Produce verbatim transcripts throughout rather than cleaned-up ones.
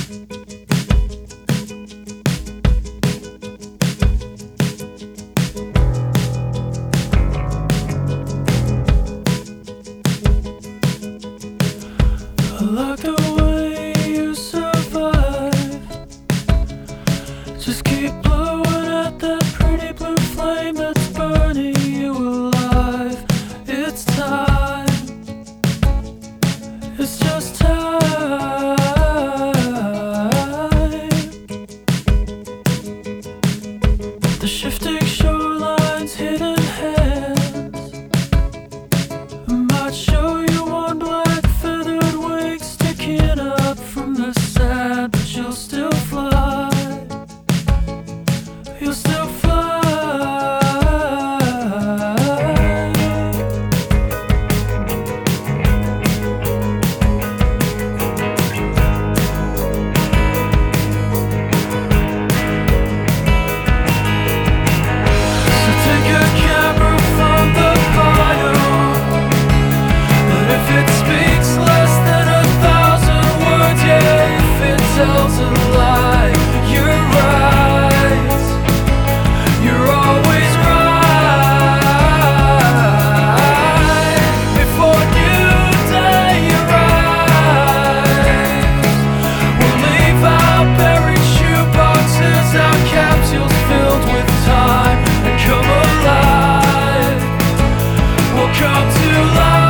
I like the way you survive. Just keep blowing at that pretty blue flame that's burning you alive. It's time. It's just time. The shifting shorelines, hidden hands might show you one black feathered wing sticking up from the sand, but you'll still fly. You'll still fly. So take a camera from the bio, and if it speaks less than a thousand words, yeah, if it tells a lie, you're right. You're always right. Before new day arrives, we'll leave our buried shoeboxes, our capsules filled with time, and come alive. We'll come to life.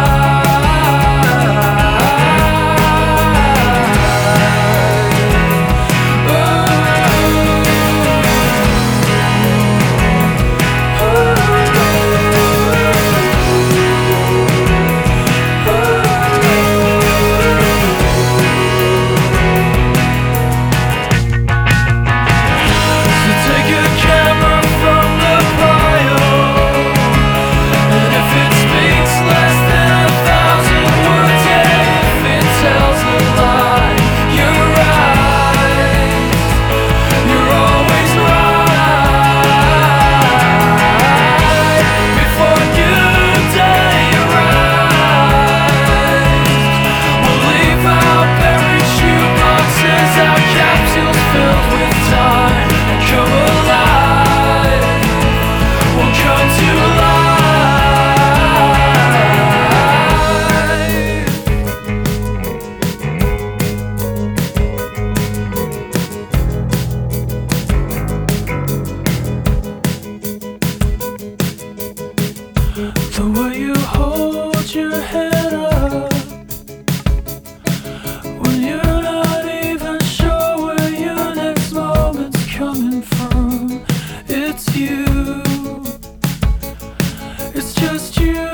The way you hold your head up when you're not even sure where your next moment's coming from. It's you. It's just you.